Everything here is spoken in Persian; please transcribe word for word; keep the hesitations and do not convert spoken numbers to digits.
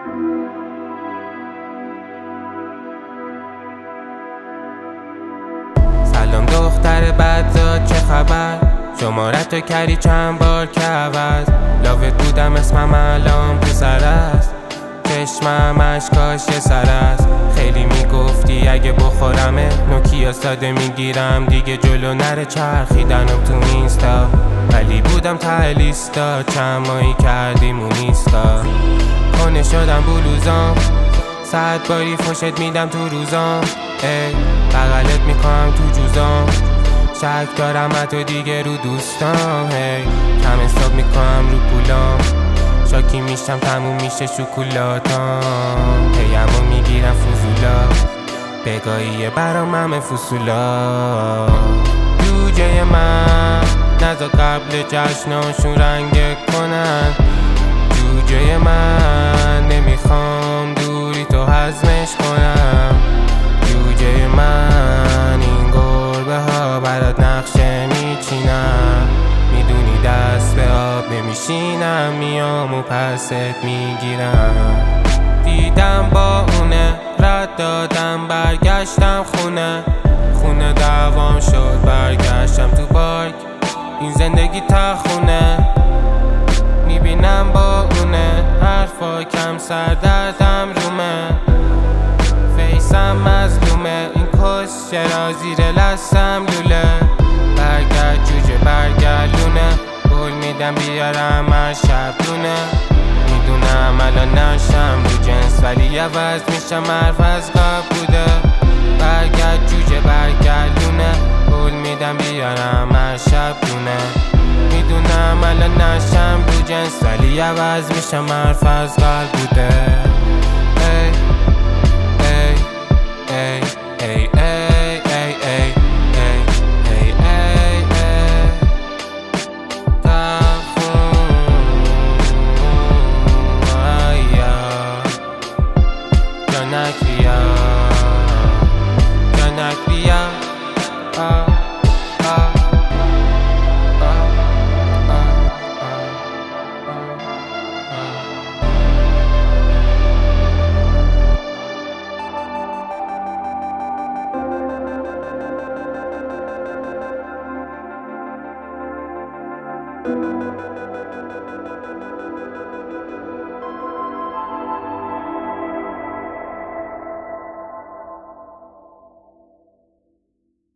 سلام دختر بدزاد، چه خبر؟ شمارتو کردی چند بار که عوض. لاوت بودم اسمم الان پسر است، چشمم اشکاش یه سر است. خیلی میگفتی اگه بخورمه نوکیا ساده میگیرم دیگه جلو نره چرخیدنم تو اینستا. ولی بودم ته لیستا، چند ماهی کردیم اون نیستا. خونه شدم بلوزام، صد باری فشت میدم تو روزام. ای بغلت میکنم تو جوزام، شک دارم حتی دیگه رو دوستام. هی کم حساب میکنم رو پولام، شاکی میشم تموم میشه شکلاتام. پیمو میگیرم فضولا، بگاهیه برام همه فصولا. جوجه من نزا قبل جشناشون رنگ کنن. جوجه من نمیخوام دوری تو هضمش کنم. جوجه من این گربه ها برات نقشه میچینم. میدونی دست به آب نمیشینم، میام و پست میگیرم. دیدم با اونه، رد دادم برگشتم خونه. خونه دوام شد برگشتم تو بارک، این زندگی تا خونه. میبینم با اونه، حرفا کم سردردم رومه. فیسم مظلومه، این کس چرا زیر لستم لوله. برگرد جوجه برگردونه، قول میدم بیارم هر شب دونه. میدونم الان نشم رو جنس ولی عوض میشم، حرف از قبل بوده. برگرد جوجه برگردونه، قول میدم بیارم هر شب دونه. میدونم الان نشم رو جنس ولی عوض میشم، حرف از قبل بوده.